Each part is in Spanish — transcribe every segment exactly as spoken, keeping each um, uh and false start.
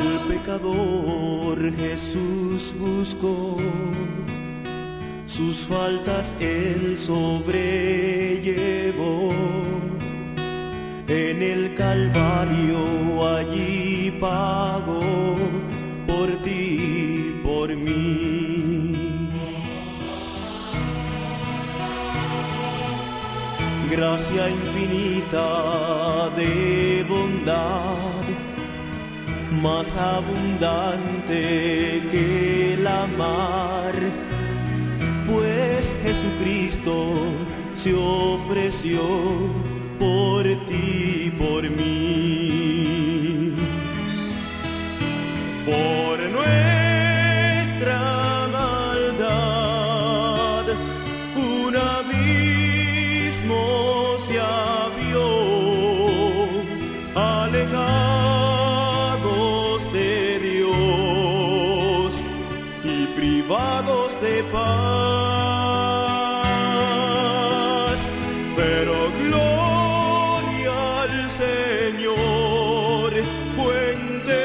Al pecador Jesús buscó, sus faltas Él sobrellevó. En el Calvario allí pagó por ti, por mí. Gracia infinita de bondad, más abundante que la mar, pues Jesucristo se ofreció por ti, por mí. Por nuestra maldad un abismo se abrió, alejados de Dios y privados de paz, pero gloria al Señor, fuente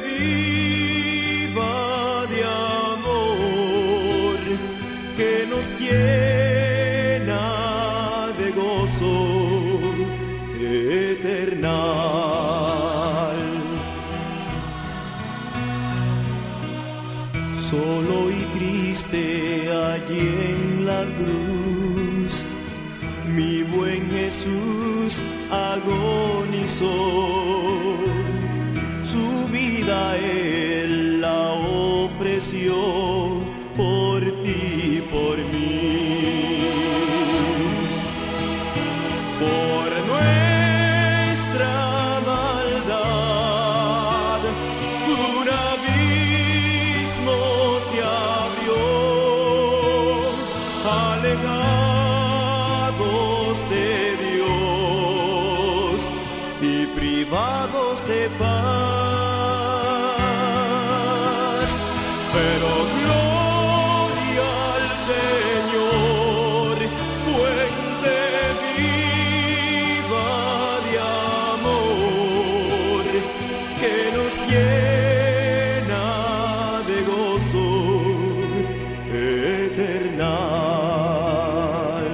viva de amor, que nos llena de gozo eternal. Solo y triste allí en la cruz, mi buen Jesús agonizó. Su vida Él la ofreció por ti, por mí. Por nuestra maldad un abismo se abrió, alejados de Dios y privados de paz, pero gloria al Señor, fuente viva de amor, que nos llena de gozo eternal.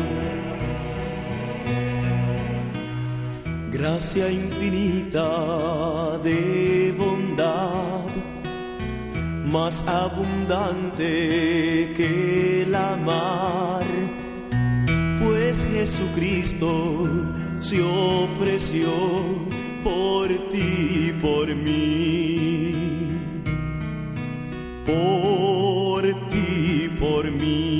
Gracia infinita de bondad, más abundante que la mar, pues Jesucristo se ofreció por ti, por mí, por ti, por mí.